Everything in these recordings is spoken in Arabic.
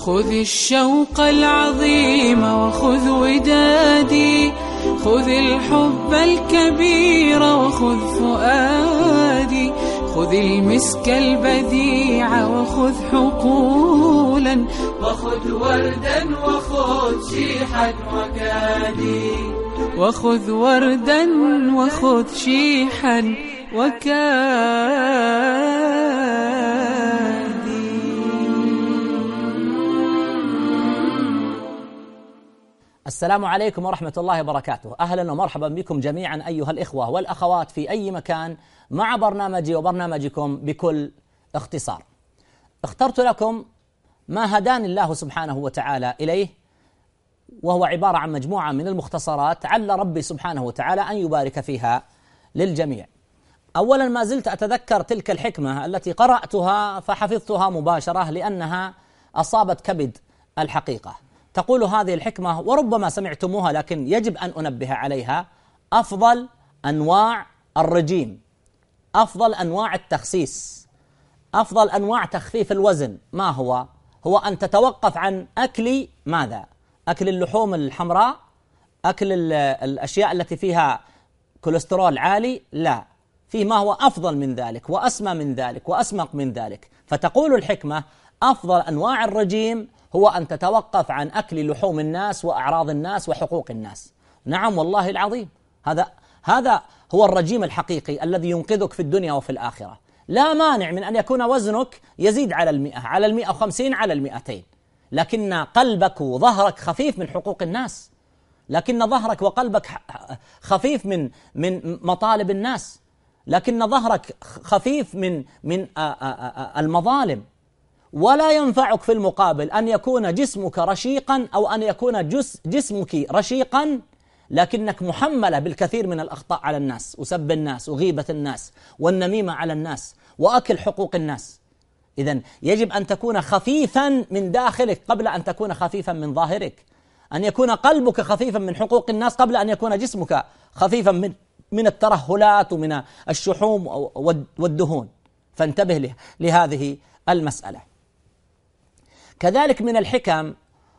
خذ الشوق العظيم وخذ ودادي، خذ الحب الكبير وخذ فؤادي، خذ المسك البديع وخذ حقولا، وخذ وردا وخذ شيحا وكادي، وخذ وردا وخذ شيحا وكادي. السلام عليكم ورحمة الله وبركاته. أهلا ومرحبا بكم جميعا أيها الإخوة والأخوات في أي مكان مع برنامجي وبرنامجكم بكل اختصار. اخترت لكم ما هداني الله سبحانه وتعالى إليه، وهو عبارة عن مجموعة من المختصرات عل ربي سبحانه وتعالى أن يبارك فيها للجميع. أولا، ما زلت أتذكر تلك الحكمة التي قرأتها فحفظتها مباشرة لأنها أصابت كبد الحقيقة. تقول هذه الحكمة، وربما سمعتموها لكن يجب أن أنبه عليها: أفضل أنواع الرجيم، أفضل أنواع التخسيس، أفضل أنواع تخفيف الوزن ما هو؟ هو أن تتوقف عن أكل ماذا؟ أكل اللحوم الحمراء، أكل الأشياء التي فيها كوليسترول عالي؟ لا، فيه ما هو أفضل من ذلك وأسمى من ذلك وأسمق من ذلك. فتقول الحكمة: أفضل أنواع الرجيم هو أن تتوقف عن أكل لحوم الناس وأعراض الناس وحقوق الناس. نعم والله العظيم، هذا هو الرجيم الحقيقي الذي ينقذك في الدنيا وفي الآخرة. لا مانع من أن يكون وزنك يزيد على 100، على 150، على 200، لكن قلبك وظهرك خفيف من حقوق الناس، لكن ظهرك وقلبك خفيف من مطالب الناس، لكن ظهرك خفيف من المظالم. ولا ينفعك في المقابل أن يكون جسمك رشيقا أو أن يكون جسمك رشيقا لكنك محملة بالكثير من الأخطاء على الناس، وسب الناس وغيبة الناس والنميمة على الناس وأكل حقوق الناس. إذن يجب أن تكون خفيفا من داخلك قبل أن تكون خفيفا من ظاهرك، أن يكون قلبك خفيفا من حقوق الناس قبل أن يكون جسمك خفيفا من الترهلات ومن الشحوم والدهون. فانتبه لهذه المسألة. كذلك من الحكم،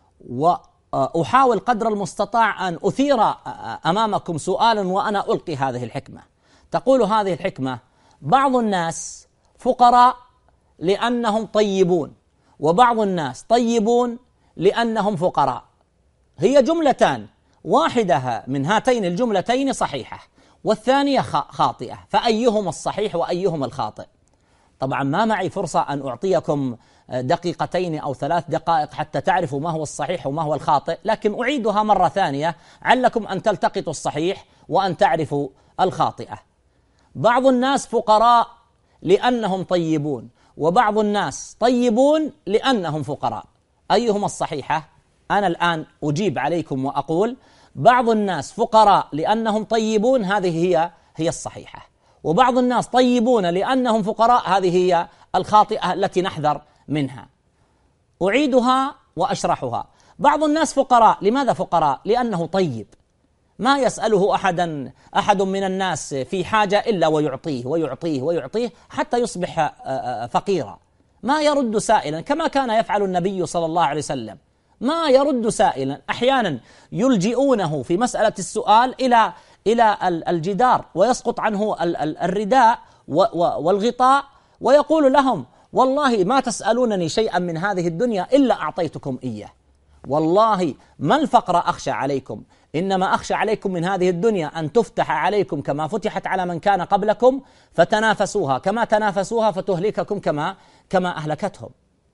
وأحاول قدر المستطاع أن أثير أمامكم سؤالا وأنا ألقي هذه الحكمة. تقول هذه الحكمة: بعض الناس فقراء لأنهم طيبون، وبعض الناس طيبون لأنهم فقراء. هي جملتان، واحدة من هاتين الجملتين صحيحة والثانية خاطئة، فأيهما الصحيح وأيهما الخاطئ؟ طبعا ما معي فرصة أن أعطيكم دقيقتين أو 3 دقائق حتى تعرفوا ما هو الصحيح وما هو الخاطئ، لكن أعيدها مرة ثانية علكم أن تلتقطوا الصحيح وأن تعرفوا الخاطئة. بعض الناس فقراء لأنهم طيبون، وبعض الناس طيبون لأنهم فقراء. أيهما الصحيحة؟ أنا الآن أجيب عليكم وأقول: بعض الناس فقراء لأنهم طيبون، هذه هي الصحيحة، وبعض الناس طيبون لأنهم فقراء، هذه هي الخاطئة التي نحذر منها. أعيدها وأشرحها. بعض الناس فقراء، لماذا فقراء؟ لأنه طيب، ما يسأله أحد من الناس في حاجة إلا ويعطيه ويعطيه ويعطيه حتى يصبح فقيرا. ما يرد سائلا كما كان يفعل النبي صلى الله عليه وسلم، ما يرد سائلا. أحيانا يلجئونه في مسألة السؤال إلى الجدار، ويسقط عنه الرداء والغطاء، ويقول لهم: والله ما تسألونني شيئا من هذه الدنيا إلا أعطيتكم إياه. والله ما الفقر أخشى عليكم، إنما أخشى عليكم من هذه الدنيا أن تفتح عليكم كما فتحت على من كان قبلكم، فتنافسوها كما تنافسوها فتهلككم كما أهلكتهم.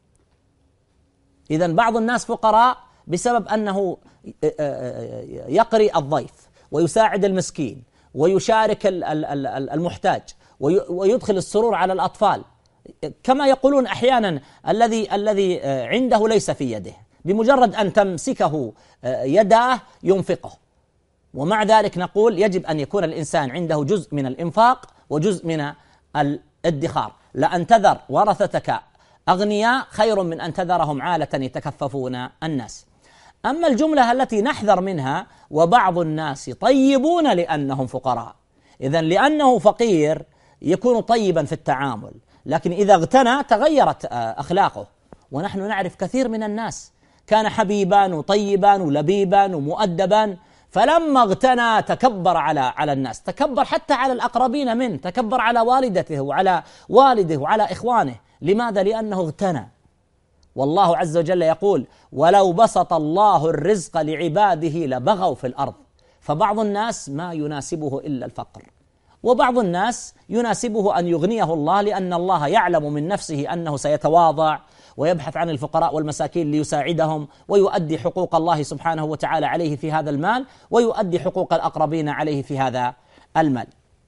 إذن بعض الناس فقراء بسبب أنه يقري الضيف ويساعد المسكين ويشارك المحتاج ويدخل السرور على الأطفال، كما يقولون أحيانا: الذي عنده ليس في يده، بمجرد أن تمسكه يداه ينفقه. ومع ذلك نقول يجب أن يكون الإنسان عنده جزء من الإنفاق وجزء من الادخار. لأن تذر ورثتك أغنياء خير من أن تذرهم عالة يتكففون الناس. أما الجملة التي نحذر منها: وبعض الناس طيبون لأنهم فقراء، إذن لأنه فقير يكون طيبا في التعامل، لكن إذا اغتنى تغيرت أخلاقه ونحن نعرف كثير من الناس كان حبيبا وطيبا ولبيبا ومؤدبا، فلما اغتنى تكبر على الناس، تكبر حتى على الأقربين منه، تكبر على والدته وعلى والده وعلى إخوانه. لماذا؟ لأنه اغتنى. والله عز وجل يقول: ولو بسط الله الرزق لعباده لبغوا في الأرض. فبعض الناس ما يناسبه إلا الفقر، وبعض الناس يناسبه أن يغنيه الله، لأن الله يعلم من نفسه أنه سيتواضع ويبحث عن الفقراء والمساكين ليساعدهم، ويؤدي حقوق الله سبحانه وتعالى عليه في هذا المال، ويؤدي حقوق الأقربين عليه في هذا المال.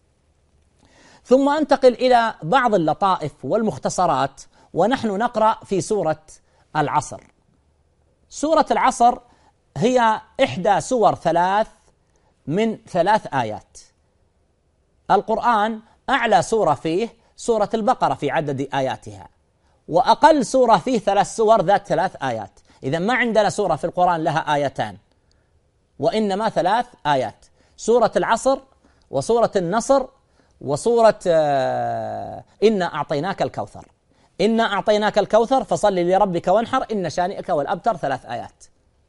ثم أنتقل إلى بعض اللطائف والمختصرات، ونحن نقرأ في سورة العصر. سورة العصر هي إحدى سور 3 من 3 آيات. القرآن أعلى سورة فيه سورة البقرة في عدد آياتها، وأقل سورة فيه 3 سور ذات 3 آيات. إذا ما عندنا سورة في القرآن لها آيتان، وإنما 3 آيات: سورة العصر، وسورة النصر، وسورة إنا أعطيناك الكوثر. إنا أعطيناك الكوثر فصل لربك وانحر إن شانئك والأبتر، 3 آيات.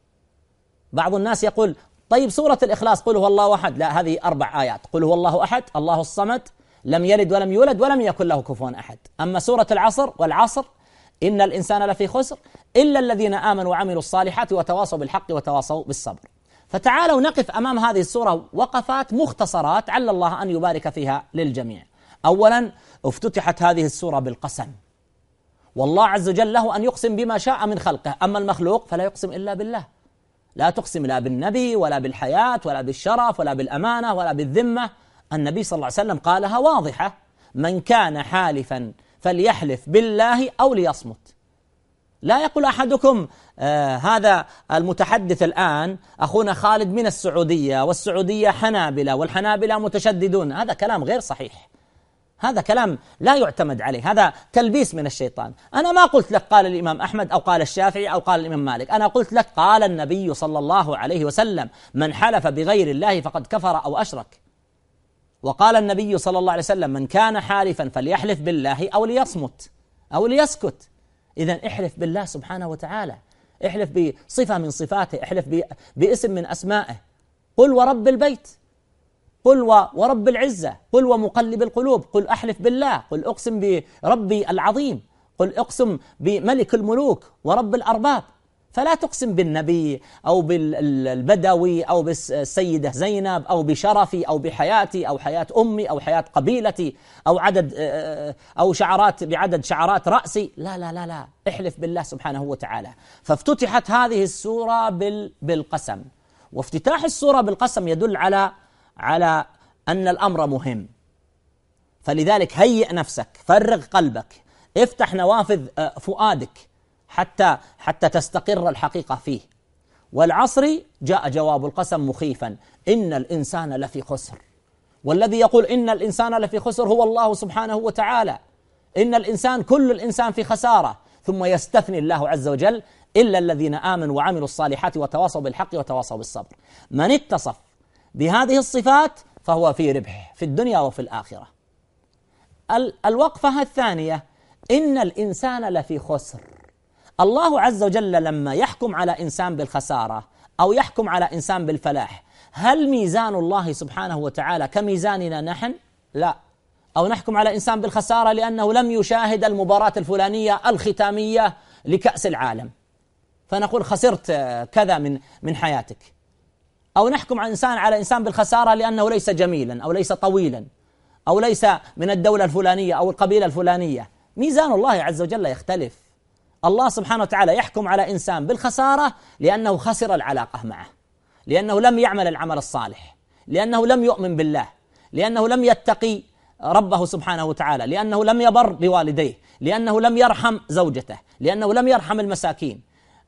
بعض الناس يقول: طيب سورة الإخلاص قل هو الله أحد، لا، هذه 4 آيات: قل هو الله أحد، الله الصمد، لم يلد ولم يولد ولم يكن له كفوا أحد. أما سورة العصر: والعصر إن الإنسان لفي خسر إلا الذين آمنوا وعملوا الصالحات وتواصوا بالحق وتواصوا بالصبر. فتعالوا نقف أمام هذه السورة وقفات مختصرات عل الله أن يبارك فيها للجميع. أولا، افتتحت هذه السورة بالقسم، والله عز وجل له أن يقسم بما شاء من خلقه، أما المخلوق فلا يقسم إلا بالله. لا تقسم لا بالنبي ولا بالحياة ولا بالشرف ولا بالأمانة ولا بالذمة. النبي صلى الله عليه وسلم قالها واضحة: من كان حالفا فليحلف بالله أو ليصمت. لا يقول أحدكم هذا المتحدث الآن أخونا خالد من السعودية، والسعودية حنابلة والحنابلة متشددون. هذا كلام غير صحيح، هذا كلام لا يعتمد عليه، هذا تلبيس من الشيطان. أنا ما قلت لك قال الإمام أحمد أو قال الشافعي أو قال الإمام مالك، أنا قلت لك قال النبي صلى الله عليه وسلم: من حلف بغير الله فقد كفر أو أشرك. وقال النبي صلى الله عليه وسلم: من كان حالفا فليحلف بالله أو ليصمت أو ليسكت. إذن احلف بالله سبحانه وتعالى، احلف بصفة من صفاته، احلف باسم من أسمائه. قل ورب البيت، قل ورب العزة، قل ومقلب القلوب، قل أحلف بالله، قل أقسم بربي العظيم، قل أقسم بملك الملوك ورب الأرباب. فلا تقسم بالنبي أو بالبدوي أو بالسيدة زينب أو بشرفي أو بحياتي أو حياة أمي أو حياة قبيلتي أو عدد أو شعرات بعدد شعرات رأسي. لا لا لا لا، احلف بالله سبحانه وتعالى. فافتتحت هذه السورة بالقسم، وافتتاح السورة بالقسم يدل على أن الأمر مهم. فلذلك هيئ نفسك، فرغ قلبك، افتح نوافذ فؤادك حتى تستقر الحقيقة فيه. والعصر جاء جواب القسم مخيفا: إن الإنسان لفي خسر. والذي يقول إن الإنسان لفي خسر هو الله سبحانه وتعالى. إن الإنسان، كل الإنسان في خسارة. ثم يستثني الله عز وجل: إلا الذين آمنوا وعملوا الصالحات وتواصوا بالحق وتواصوا بالصبر. من اتصف بهذه الصفات فهو في ربح في الدنيا وفي الآخرة. الوقفة الثانية: إن الإنسان لفي خسر. الله عز وجل لما يحكم على إنسان بالخسارة أو يحكم على إنسان بالفلاح، هل ميزان الله سبحانه وتعالى كميزاننا نحن؟ لا. أو نحكم على إنسان بالخسارة لأنه لم يشاهد المباراة الفلانية الختامية لكأس العالم، فنقول خسرت كذا من حياتك. أو نحكم على إنسان بالخسارة لأنه ليس جميلا أو ليس طويلا أو ليس من الدولة الفلانية أو القبيلة الفلانية. ميزان الله عز وجل يختلف. الله سبحانه وتعالى يحكم على إنسان بالخسارة لأنه خسر العلاقة معه، لأنه لم يعمل العمل الصالح، لأنه لم يؤمن بالله، لأنه لم يتقي ربه سبحانه وتعالى، لأنه لم يبر بوالديه، لأنه لم يرحم زوجته، لأنه لم يرحم المساكين.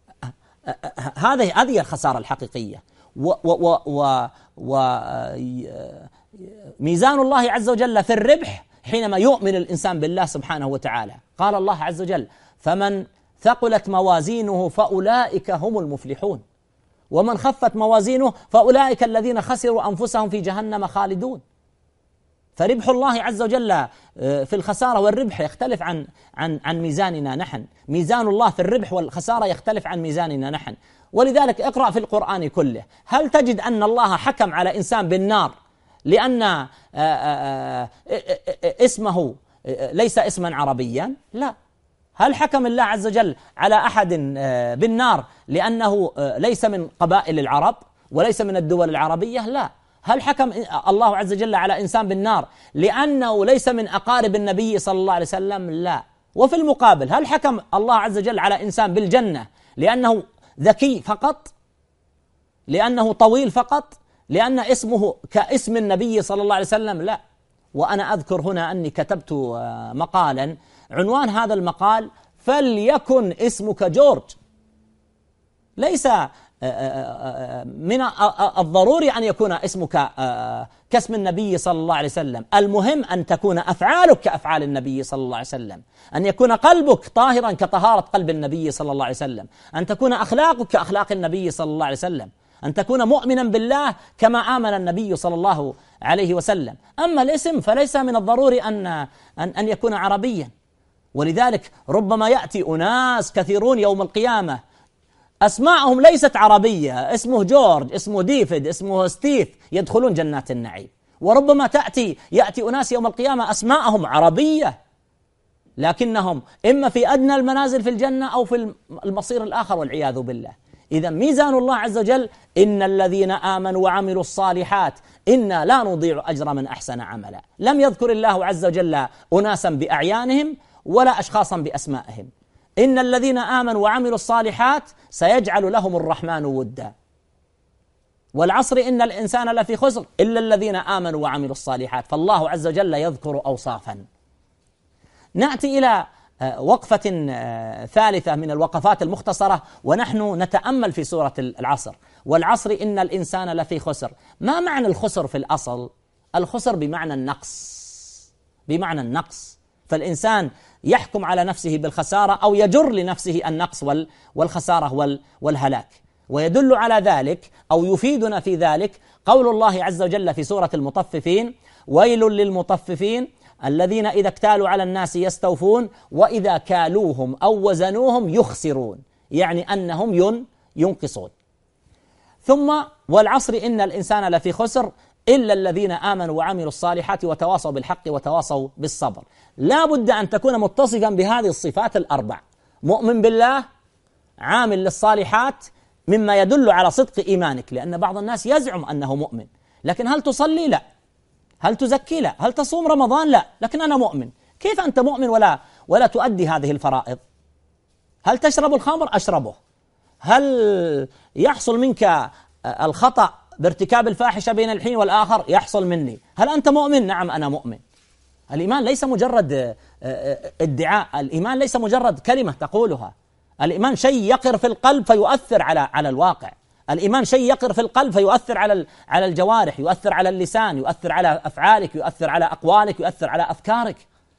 هذه الخسارة الحقيقية. وميزان الله عز وجل في الربح حينما يؤمن الإنسان بالله سبحانه وتعالى. قال الله عز وجل: فمن ثقلت موازينه فأولئك هم المفلحون، ومن خفت موازينه فأولئك الذين خسروا أنفسهم في جهنم خالدون. فربح الله عز وجل في الخسارة والربح يختلف عن ميزاننا نحن. ميزان الله في الربح والخسارة يختلف عن ميزاننا نحن. ولذلك اقرأ في القرآن كله، هل تجد أن الله حكم على إنسان بالنار لأن اسمه ليس اسما عربيا؟ لا. هل حكم الله عز وجل على أحد بالنار لأنه ليس من قبائل العرب وليس من الدول العربية؟ لا. هل حكم الله عز وجل على إنسان بالنار لأنه ليس من أقارب النبي صلى الله عليه وسلم؟ لا. وفي المقابل هل حكم الله عز وجل على إنسان بالجنة لأنه ذكي فقط، لأنه طويل فقط، لأن اسمه كاسم النبي صلى الله عليه وسلم؟ لا. وأنا أذكر هنا أني كتبت مقالا عنوان هذا المقال فليكن اسمك جورج. ليس من الضروري أن يكون اسمك كاسم النبي صلى الله عليه وسلم، المهم أن تكون أفعالك كأفعال النبي صلى الله عليه وسلم، أن يكون قلبك طاهرا كطهارة قلب النبي صلى الله عليه وسلم، أن تكون أخلاقك كأخلاق النبي صلى الله عليه وسلم، أن تكون مؤمنا بالله كما آمن النبي صلى الله عليه وسلم. أما الاسم فليس من الضروري أن يكون عربيا. ولذلك ربما يأتي أناس كثيرون يوم القيامة أسماءهم ليست عربية، اسمه جورج، اسمه ديفيد، اسمه ستيف، يدخلون جنات النعيم. وربما يأتي أناس يوم القيامة أسماءهم عربية لكنهم إما في أدنى المنازل في الجنة أو في المصير الآخر والعياذ بالله. إذا ميزان الله عز وجل إن الذين آمنوا وعملوا الصالحات إنا لا نضيع أجر من أحسن عملا. لم يذكر الله عز وجل أناسا بأعيانهم ولا أشخاصا بأسمائهم. إن الذين آمنوا وعملوا الصالحات سيجعل لهم الرحمن ودا. والعصر إن الإنسان لفي خسر إلا الذين آمنوا وعملوا الصالحات. فالله عز وجل يذكر أوصافا. نأتي إلى وقفة ثالثة من الوقفات المختصرة ونحن نتأمل في سورة العصر. والعصر إن الإنسان لفي خسر. ما معنى الخسر في الأصل؟ الخسر بمعنى النقص. فالإنسان يحكم على نفسه بالخسارة أو يجر لنفسه النقص والخسارة والهلاك. ويدل على ذلك أو يفيدنا في ذلك قول الله عز وجل في سورة المطففين: ويل للمطففين الذين إذا اكتالوا على الناس يستوفون وإذا كالوهم أو وزنوهم يخسرون، يعني أنهم ينقصون. ثم والعصر إن الإنسان لفي خسر إلا الذين آمنوا وعملوا الصالحات وتواصوا بالحق وتواصوا بالصبر. لا بد أن تكون متصفا بهذه الصفات الأربع: مؤمن بالله، عامل للصالحات، مما يدل على صدق إيمانك، لأن بعض الناس يزعم أنه مؤمن لكن هل تصلي؟ لا. هل تزكي؟ لا. هل تصوم رمضان؟ لا. لكن أنا مؤمن. كيف أنت مؤمن ولا تؤدي هذه الفرائض؟ هل تشرب الخمر؟ أشربه. هل يحصل منك الخطأ بارتكاب الفاحشة بين الحين والآخر؟ يحصل مني. هل أنت مؤمن؟ نعم أنا مؤمن. الإيمان ليس مجرد ادعاء، الإيمان ليس مجرد كلمة تقولها. الإيمان شيء يقر في القلب فيؤثر على الواقع. الإيمان شيء يقر في القلب فيؤثر على الجوارح، يؤثر على اللسان، يؤثر على أفعالك، يؤثر على أقوالك، يؤثر على أفكارك.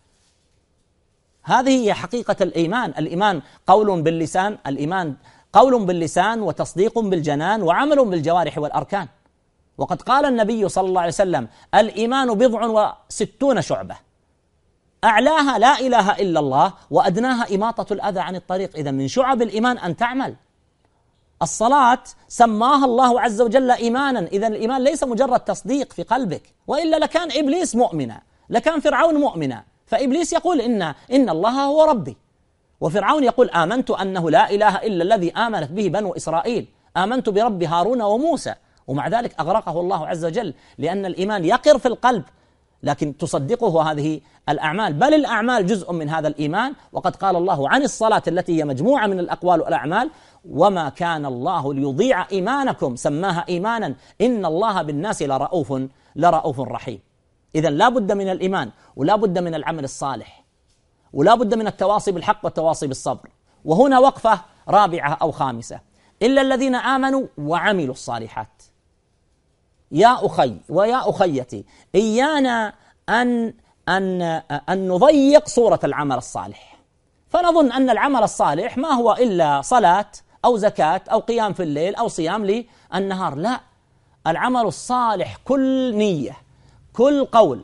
هذه هي حقيقة الإيمان. الإيمان قول باللسان، الإيمان قول باللسان وتصديق بالجنان وعمل بالجوارح والأركان. وقد قال النبي صلى الله عليه وسلم: الإيمان 60 شعبة، أعلاها لا إله إلا الله وأدناها إماطة الأذى عن الطريق. إذن من شعب الإيمان أن تعمل. الصلاة سماها الله عز وجل إيمانا. إذن الإيمان ليس مجرد تصديق في قلبك، وإلا لكان إبليس مؤمنا، لكان فرعون مؤمنا. فإبليس يقول إن الله هو ربي، وفرعون يقول آمنت أنه لا إله إلا الذي آمنت به بنو إسرائيل، آمنت برب هارون وموسى. ومع ذلك أغرقه الله عز وجل، لأن الإيمان يقر في القلب لكن تصدقه هذه الأعمال، بل الأعمال جزء من هذا الإيمان. وقد قال الله عن الصلاة التي هي مجموعة من الأقوال والأعمال: وما كان الله ليضيع إيمانكم، سماها إيمانا، إن الله بالناس لرؤوف رحيم. إذن لا بد من الإيمان، ولا بد من العمل الصالح، ولا بد من التواصي بالحق والتواصي بالصبر. وهنا وقفة رابعة أو خامسة: إلا الذين آمنوا وعملوا الصالحات. يا أخي ويا أخيتي، إيانا أن نضيق صورة العمل الصالح، فنظن أن العمل الصالح ما هو إلا صلاة أو زكاة أو قيام في الليل أو صيام للنهار. لا، العمل الصالح كل نية، كل قول،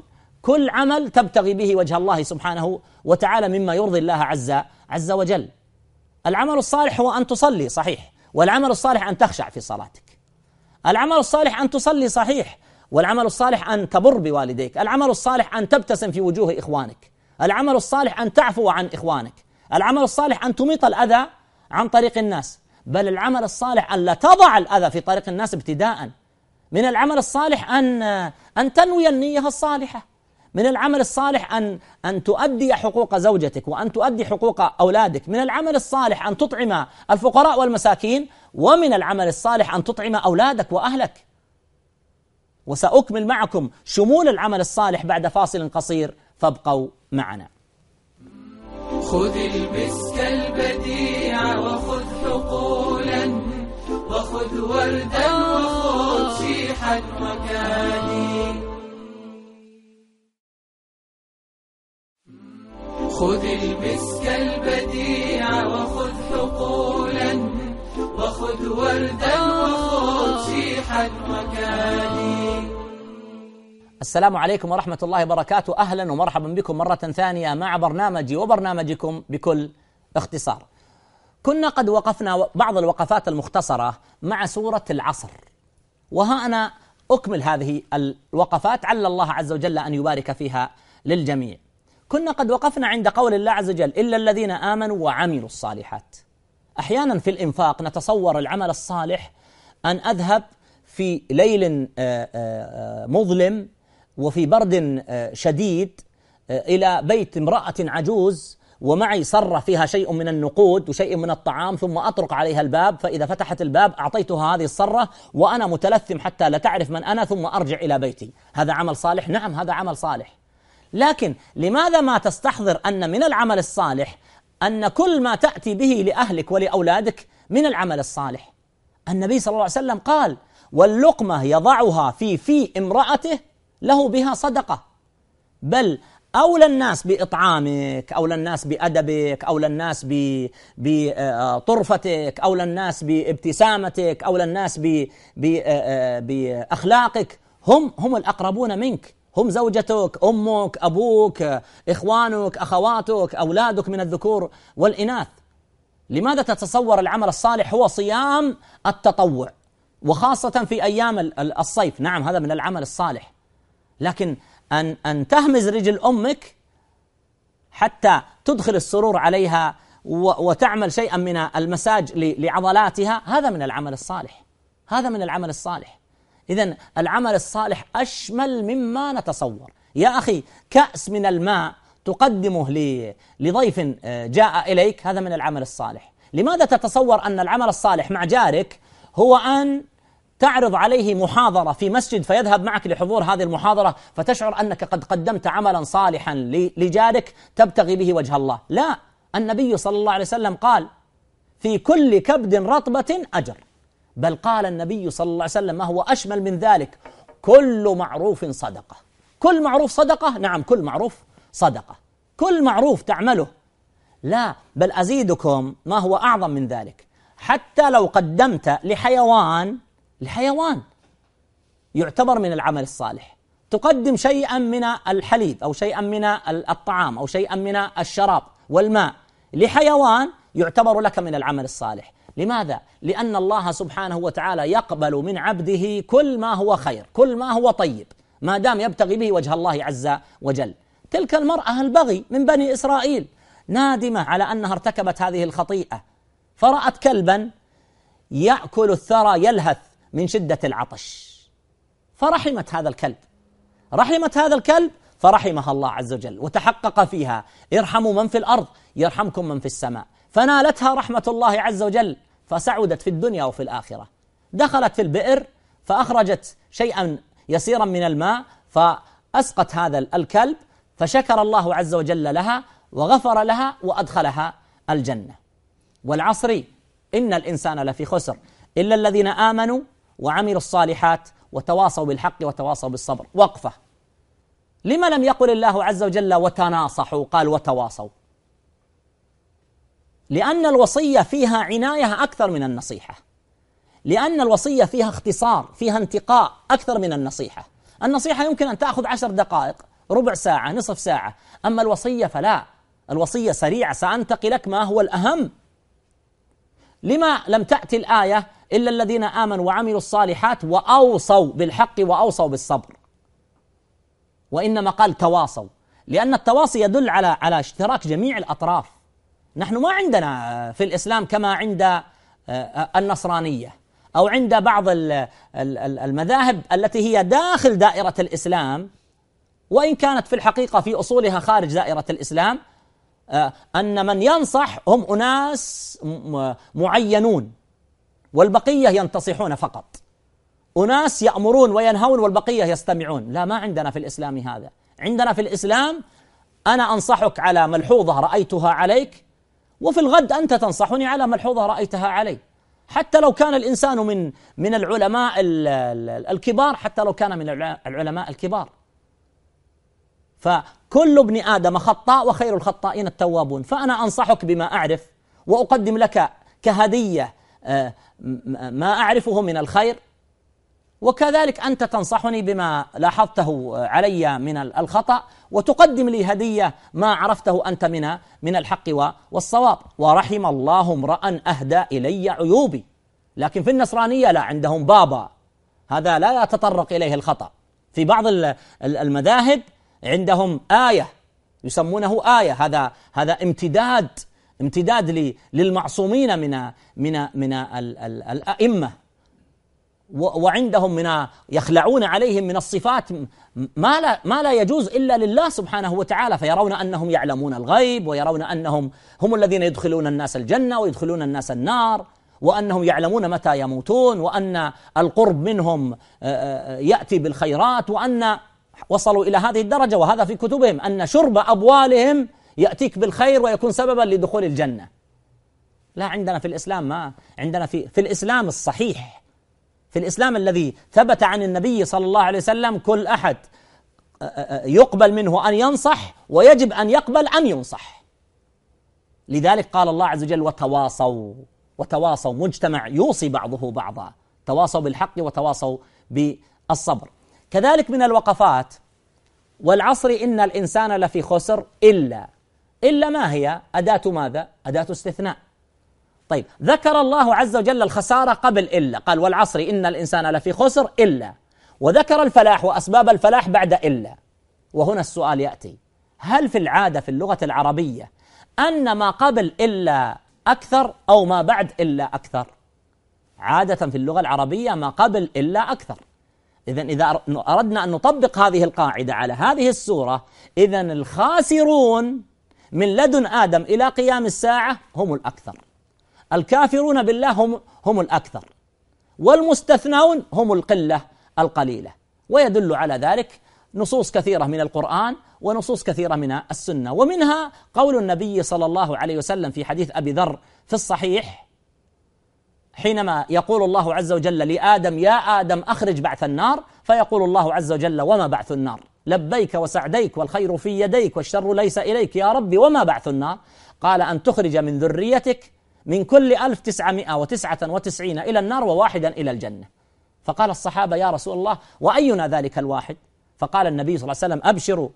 كل عمل تبتغي به وجه الله سبحانه وتعالى مما يرضي الله عز وجل. العمل الصالح هو أن تصلي صحيح، والعمل الصالح أن تخشع في صلاتك. العمل الصالح أن تصلي صحيح، والعمل الصالح أن تبر بوالديك. العمل الصالح أن تبتسم في وجوه إخوانك. العمل الصالح أن تعفو عن إخوانك. العمل الصالح أن تميط الأذى عن طريق الناس. بل العمل الصالح أن لا تضع الأذى في طريق الناس ابتداءً. من العمل الصالح أن تنوي النية الصالحة. من العمل الصالح أن تؤدي حقوق زوجتك وأن تؤدي حقوق أولادك. من العمل الصالح أن تطعم الفقراء والمساكين، ومن العمل الصالح أن تطعم أولادك وأهلك. وسأكمل معكم شمول العمل الصالح بعد فاصل قصير، فابقوا معنا. خذ المسك البديع وخذ حقولا، وخذ وردا وخذ شيحا وكادي. خذ المسك البديع وخذ حقولا، وخذ وردا وخذ شيحا وكادي. السلام عليكم ورحمة الله وبركاته. أهلا ومرحبا بكم مرة ثانية مع برنامجي وبرنامجكم بكل اختصار. كنا قد وقفنا بعض الوقفات المختصرة مع سورة العصر، وها أنا أكمل هذه الوقفات عل الله عز وجل أن يبارك فيها للجميع. كنا قد وقفنا عند قول الله عز وجل: إلا الذين آمنوا وعملوا الصالحات. أحيانا في الإنفاق نتصور العمل الصالح أن أذهب في ليل مظلم وفي برد شديد إلى بيت امرأة عجوز ومعي صرة فيها شيء من النقود وشيء من الطعام، ثم أطرق عليها الباب، فإذا فتحت الباب أعطيتها هذه الصرة وأنا متلثم حتى لا تعرف من أنا، ثم أرجع إلى بيتي. هذا عمل صالح؟ نعم، هذا عمل صالح. لكن لماذا ما تستحضر أن من العمل الصالح أن كل ما تأتي به لأهلك ولأولادك من العمل الصالح؟ النبي صلى الله عليه وسلم قال: واللقمة يضعها في امرأته له بها صدقة. بل أولى الناس بإطعامك، أولى الناس بأدبك، أولى الناس بطرفتك، أولى الناس بابتسامتك، أولى الناس بأخلاقك هم الأقربون منك، هم زوجتك، أمك، أبوك، إخوانك، أخواتك، أولادك من الذكور والإناث. لماذا تتصور العمل الصالح هو صيام التطوع، وخاصة في أيام الصيف؟ نعم، هذا من العمل الصالح. لكن أن تهمز رجل أمك حتى تدخل السرور عليها وتعمل شيئا من المساج لعضلاتها، هذا من العمل الصالح، هذا من العمل الصالح. إذن العمل الصالح أشمل مما نتصور. يا أخي، كأس من الماء تقدمه لضيف جاء إليك، هذا من العمل الصالح. لماذا تتصور أن العمل الصالح مع جارك هو أن تعرض عليه محاضرة في مسجد فيذهب معك لحضور هذه المحاضرة فتشعر أنك قد قدمت عملا صالحا لجارك تبتغي به وجه الله؟ لا، النبي صلى الله عليه وسلم قال: في كل كبد رطبة أجر. بل قال النبي صلى الله عليه وسلم ما هو أشمل من ذلك: كل معروف صدقة. كل معروف صدقة؟ نعم، كل معروف صدقة، كل معروف تعمله. لا، بل أزيدكم ما هو أعظم من ذلك: حتى لو قدمت لحيوان يعتبر من العمل الصالح. تقدم شيئا من الحليب أو شيئا من الطعام أو شيئا من الشراب والماء لحيوان، يعتبر لك من العمل الصالح. لماذا؟ لأن الله سبحانه وتعالى يقبل من عبده كل ما هو خير، كل ما هو طيب، ما دام يبتغي به وجه الله عز وجل. تلك المرأة البغي من بني إسرائيل نادمة على أنها ارتكبت هذه الخطيئة، فرأت كلبا يأكل الثرى يلهث من شدة العطش، فرحمت هذا الكلب، رحمت هذا الكلب فرحمها الله عز وجل، وتحقق فيها: ارحموا من في الأرض يرحمكم من في السماء. فنالتها رحمة الله عز وجل، فسعدت في الدنيا وفي الآخرة. دخلت في البئر فأخرجت شيئا يسيرا من الماء فأسقت هذا الكلب، فشكر الله عز وجل لها وغفر لها وأدخلها الجنة. والعصر إن الإنسان لفي خسر إلا الذين آمنوا وعملوا الصالحات وتواصوا بالحق وتواصوا بالصبر. وقفة. لما لم يقل الله عز وجل وتناصحوا، قال وتواصوا؟ لأن الوصية فيها عناية أكثر من النصيحة، لأن الوصية فيها اختصار، فيها انتقاء أكثر من النصيحة. النصيحة يمكن أن تأخذ 10 دقائق ربع ساعة، نصف ساعة. أما الوصية فلا، الوصية سريعة، سأنتقلك ما هو الأهم. لما لم تأتي الآية إلا الذين آمنوا وعملوا الصالحات وأوصوا بالحق وأوصوا بالصبر، وإنما قال تواصوا، لأن التواصي يدل على اشتراك جميع الأطراف. نحن ما عندنا في الإسلام كما عند النصرانية أو عند بعض المذاهب التي هي داخل دائرة الإسلام وإن كانت في الحقيقة في أصولها خارج دائرة الإسلام، أن من ينصح هم أناس معينون والبقية ينتصحون فقط، أناس يأمرون وينهون والبقية يستمعون. لا، ما عندنا في الإسلام هذا. عندنا في الإسلام أنا أنصحك على ملحوظة رأيتها عليك، وفي الغد أنت تنصحني على ملحوظة رأيتها علي، حتى لو كان الإنسان من العلماء الكبار، حتى لو كان من العلماء الكبار. فكل ابن آدم خطاء وخير الخطائين التوابون. فأنا أنصحك بما أعرف وأقدم لك كهدية ما أعرفه من الخير، وكذلك أنت تنصحني بما لاحظته علي من الخطأ وتقدم لي هدية ما عرفته أنت من الحق والصواب. ورحم الله امرأ أهدى إلي عيوبي. لكن في النصرانية لا، عندهم بابا، هذا لا يتطرق إليه الخطأ. في بعض المذاهب عندهم آية يسمونه آية، هذا امتداد للمعصومين من الأئمة، وعندهم يخلعون عليهم من الصفات ما لا يجوز إلا لله سبحانه وتعالى، فيرون أنهم يعلمون الغيب، ويرون أنهم هم الذين يدخلون الناس الجنة ويدخلون الناس النار، وأنهم يعلمون متى يموتون، وأن القرب منهم يأتي بالخيرات، وأن وصلوا إلى هذه الدرجة، وهذا في كتبهم، أن شرب أبوالهم يأتيك بالخير ويكون سببا لدخول الجنة. لا، عندنا في الإسلام ما عندنا في الإسلام الصحيح، في الإسلام الذي ثبت عن النبي صلى الله عليه وسلم، كل أحد يقبل منه أن ينصح ويجب أن يقبل أن ينصح. لذلك قال الله عز وجل وتواصوا، مجتمع يوصي بعضه بعضا، تواصوا بالحق وتواصوا بالصبر. كذلك من الوقفات: والعصر إن الإنسان لفي خسر إلا ما هي؟ أداة ماذا؟ أداة استثناء. طيب، ذكر الله عز وجل الخسارة قبل إلا، قال والعصر إن الإنسان لفي خسر إلا، وذكر الفلاح وأسباب الفلاح بعد إلا. وهنا السؤال يأتي: هل في العادة في اللغة العربية أن ما قبل إلا أكثر أو ما بعد إلا أكثر؟ عادة في اللغة العربية ما قبل إلا أكثر. إذا أردنا أن نطبق هذه القاعدة على هذه السورة، إذن الخاسرون من لدن آدم إلى قيام الساعة هم الأكثر، الكافرون بالله هم الأكثر، والمستثنون هم القلة القليلة. ويدل على ذلك نصوص كثيرة من القرآن ونصوص كثيرة من السنة، ومنها قول النبي صلى الله عليه وسلم في حديث أبي ذر في الصحيح، حينما يقول الله عز وجل لآدم: يا آدم أخرج بعث النار، فيقول الله عز وجل: وما بعث النار؟ لبيك وسعديك والخير في يديك والشر ليس إليك يا ربي، وما بعث النار؟ قال: أن تخرج من ذريتك من كل 1999 إلى النار وواحدا إلى الجنة. فقال الصحابة: يا رسول الله، وأينا ذلك الواحد؟ فقال النبي صلى الله عليه وسلم: أبشروا،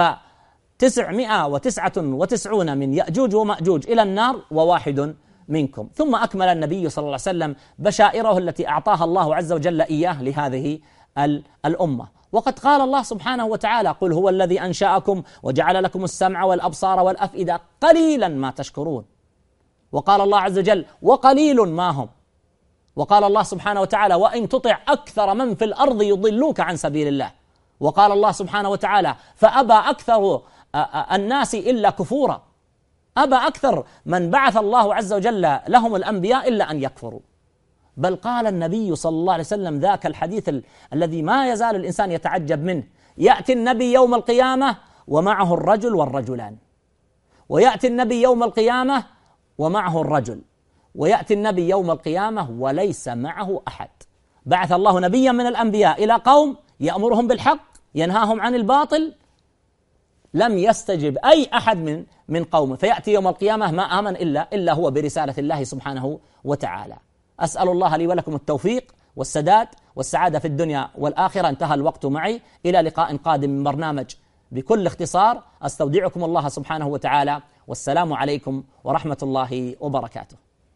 999 من يأجوج ومأجوج إلى النار وواحد منكم. ثم أكمل النبي صلى الله عليه وسلم بشائره التي أعطاها الله عز وجل إياه لهذه الأمة. وقد قال الله سبحانه وتعالى: قل هو الذي أنشأكم وجعل لكم السمع والأبصار والأفئدة قليلا ما تشكرون. وقال الله عز وجل: وقليل ما هم. وقال الله سبحانه وتعالى: وإن تطع أكثر من في الأرض يضلوك عن سبيل الله. وقال الله سبحانه وتعالى: فأبى أكثر الناس إلا كفورا. أبى أكثر من بعث الله عز وجل لهم الأنبياء إلا أن يكفروا. بل قال النبي صلى الله عليه وسلم ذاك الحديث الذي ما يزال الإنسان يتعجب منه: يأتي النبي يوم القيامة ومعه الرجل والرجلان، ويأتي النبي يوم القيامة ومعه الرجل، ويأتي النبي يوم القيامة وليس معه أحد. بعث الله نبيا من الأنبياء إلى قوم يأمرهم بالحق ينهاهم عن الباطل، لم يستجب أي أحد من قومه، فيأتي يوم القيامة ما آمن إلا هو برسالة الله سبحانه وتعالى. أسأل الله لي ولكم التوفيق والسداد والسعادة في الدنيا والآخرة. انتهى الوقت معي، إلى لقاء قادم من برنامج بكل اختصار أستودعكم الله سبحانه وتعالى، والسلام عليكم ورحمة الله وبركاته.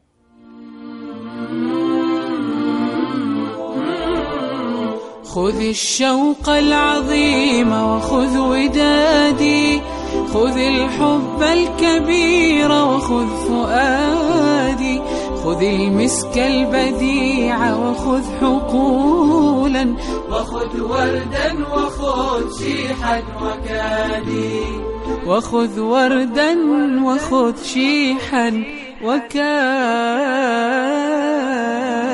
خذ الشوق العظيم وخذ ودادي، خذ الحب الكبير وخذ فؤادي، خذ المسك البديع وخذ حقولا، وخذ وردا وخذ شيحا وكادي، وخذ وردا وخذ شيحا وكادي.